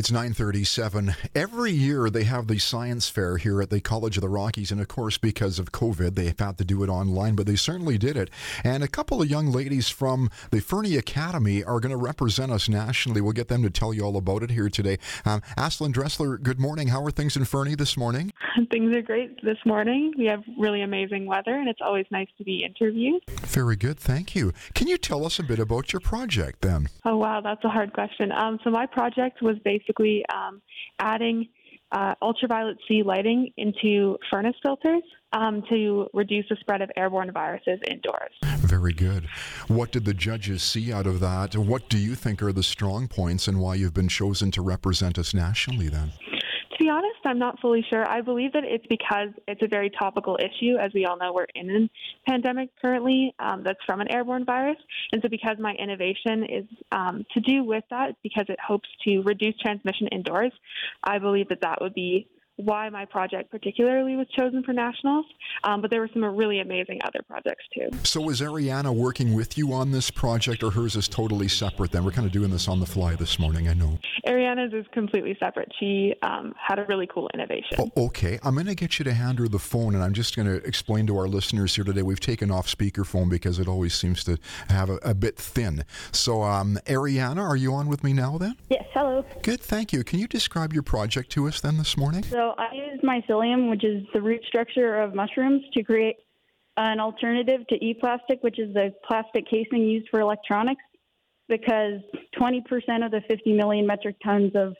It's 9:37. Every year they have the science fair here at the College of the Rockies, and of course, because of COVID, they've had to do it online, but they certainly did it. And a couple of young ladies from the Fernie Academy are going to represent us nationally. We'll get them to tell you all about it here today. Ashlyn Dressler, good morning. How are things in Fernie this morning? Things are great this morning. We have really amazing weather, and it's always nice to be interviewed. Very good, thank you. Can you tell us a bit about your project then? Oh, wow, that's a hard question. So my project was basically adding ultraviolet C lighting into furnace filters to reduce the spread of airborne viruses indoors. Very good. What did the judges see out of that? What do you think are the strong points and why you've been chosen to represent us nationally then? To be honest, I'm not fully sure. I believe that it's because it's a very topical issue. As we all know, we're in a pandemic currently that's from an airborne virus. And so because my innovation is to do with that, because it hopes to reduce transmission indoors, I believe that that would be why my project particularly was chosen for nationals. But there were some really amazing other projects too. So is Ariana working with you on this project, or hers is totally separate then? We're kind of doing this on the fly this morning, I know. Ariana's is completely separate. She had a really cool innovation. Oh, okay. I'm going to get you to hand her the phone, and I'm just going to explain to our listeners here today. We've taken off speakerphone because it always seems to have a bit thin. So, Ariana, are you on with me now then? Yes, hello. Good, thank you. Can you describe your project to us then this morning? So I used mycelium, which is the root structure of mushrooms, to create an alternative to e-plastic, which is the plastic casing used for electronics, because 20% of the 50 million metric tons of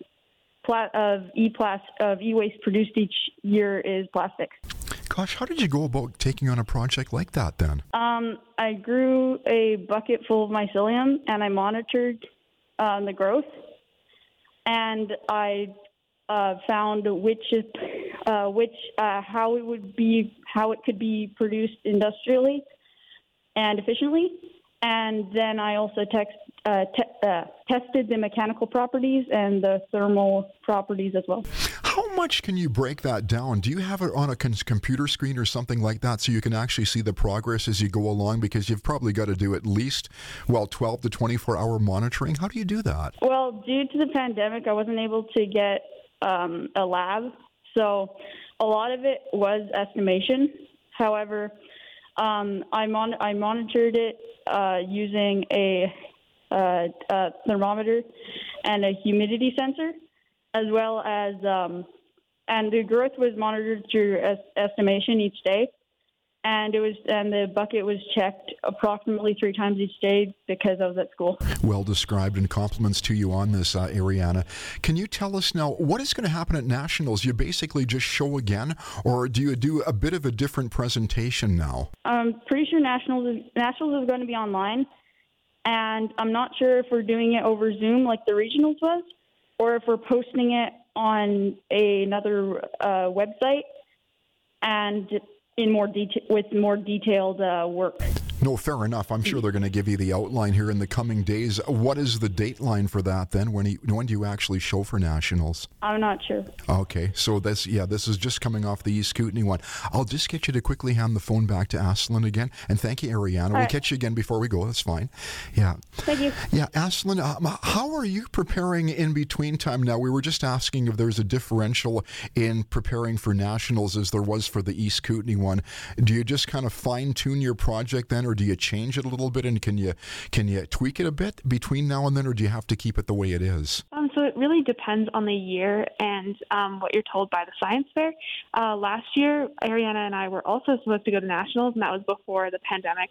e-waste produced each year is plastic. Gosh, how did you go about taking on a project like that then? I grew a bucket full of mycelium, and I monitored the growth, and I found how it could be produced industrially and efficiently, and then I also tested the mechanical properties and the thermal properties as well. How much can you break that down? Do you have it on a computer screen or something like that so you can actually see the progress as you go along? Because you've probably got to do at least, 12 to 24-hour monitoring. How do you do that? Well, due to the pandemic, I wasn't able to get a lab, so a lot of it was estimation. However, I monitored it using a thermometer and a humidity sensor, as well as and the growth was monitored through estimation each day. And the bucket was checked approximately 3 times each day because I was at school. Well described, and compliments to you on this, Ariana. Can you tell us now, what is going to happen at Nationals? You basically just show again, or do you do a bit of a different presentation now? I'm pretty sure Nationals is going to be online, and I'm not sure if we're doing it over Zoom like the regionals was, or if we're posting it on another website, and with more detailed work. No, fair enough. I'm sure they're going to give you the outline here in the coming days. What is the dateline for that then? When do you actually show for Nationals? I'm not sure. Okay, so this is just coming off the East Kootenay one. I'll just get you to quickly hand the phone back to Ashlyn again. And thank you, Ariana. We'll catch you again before we go. That's fine. Yeah. Thank you. Yeah, Ashlyn, how are you preparing in between time now? We were just asking if there's a differential in preparing for Nationals as there was for the East Kootenay one. Do you just kind of fine-tune your project then, or do you change it a little bit, and can you tweak it a bit between now and then, or do you have to keep it the way it is? So it really depends on the year and what you're told by the science fair. Last year, Ariana and I were also supposed to go to Nationals, and that was before the pandemic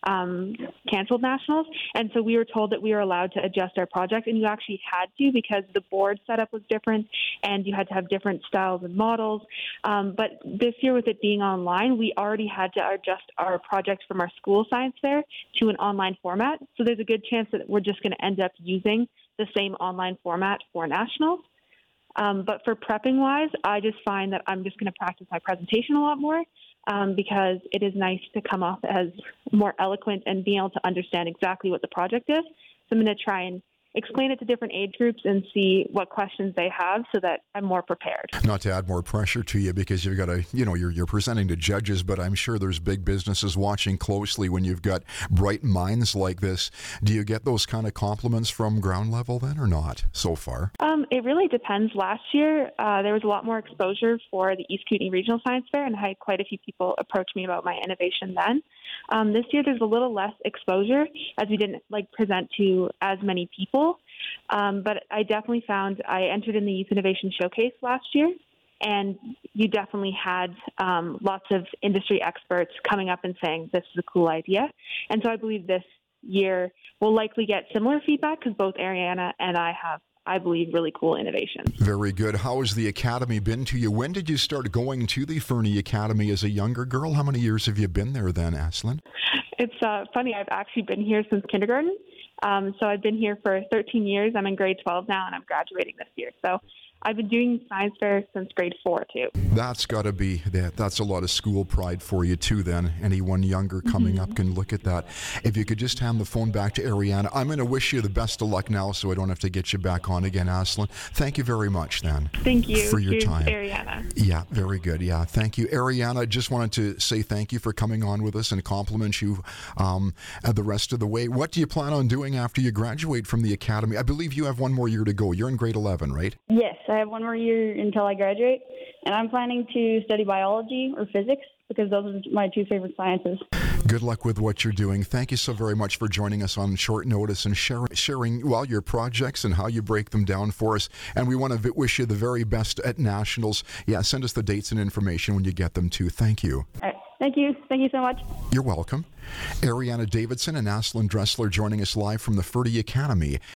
canceled Nationals. And so we were told that we were allowed to adjust our project, and you actually had to, because the board setup was different and you had to have different styles and models. But this year, with it being online, we already had to adjust our project from our school science fair to an online format. So there's a good chance that we're just going to end up using the same online format for Nationals. But for prepping-wise, I just find that I'm just going to practice my presentation a lot more, because it is nice to come off as more eloquent and being able to understand exactly what the project is. So I'm going to try and explain it to different age groups and see what questions they have so that I'm more prepared. Not to add more pressure to you because you've got to, you're presenting to judges, but I'm sure there's big businesses watching closely when you've got bright minds like this. Do you get those kind of compliments from ground level then or not so far? It really depends. Last year, there was a lot more exposure for the East Kootenay Regional Science Fair, and I had quite a few people approach me about my innovation then. This year, there's a little less exposure as we didn't present to as many people. But I definitely found I entered in the Youth Innovation Showcase last year, and you definitely had lots of industry experts coming up and saying, this is a cool idea. And so I believe this year we'll likely get similar feedback because both Ariana and I have, I believe, really cool innovations. Very good. How has the Academy been to you? When did you start going to the Fernie Academy as a younger girl? How many years have you been there then, Aislinn? It's funny. I've actually been here since kindergarten. So I've been here for 13 years. I'm in grade 12 now, and I'm graduating this year. So I've been doing science fair since grade 4, too. That's got to be, that's a lot of school pride for you, too, then. Anyone younger coming up can look at that. If you could just hand the phone back to Ariana. I'm going to wish you the best of luck now so I don't have to get you back on again, Aislinn. Thank you very much, then. Thank you. For your Here's time. Ariana. Yeah, very good. Yeah, thank you. Ariana, just wanted to say thank you for coming on with us and compliment you the rest of the way. What do you plan on doing after you graduate from the Academy? I believe you have one more year to go. You're in grade 11, right? Yes, I have one more year until I graduate, and I'm planning to study biology or physics because those are my two favorite sciences. Good luck with what you're doing. Thank you so very much for joining us on short notice and sharing your projects and how you break them down for us. And we want to wish you the very best at Nationals. Yeah, send us the dates and information when you get them too. Thank you. All right. Thank you. Thank you so much. You're welcome. Ariana Davidson and Aislinn Dressler joining us live from the Fernie Academy.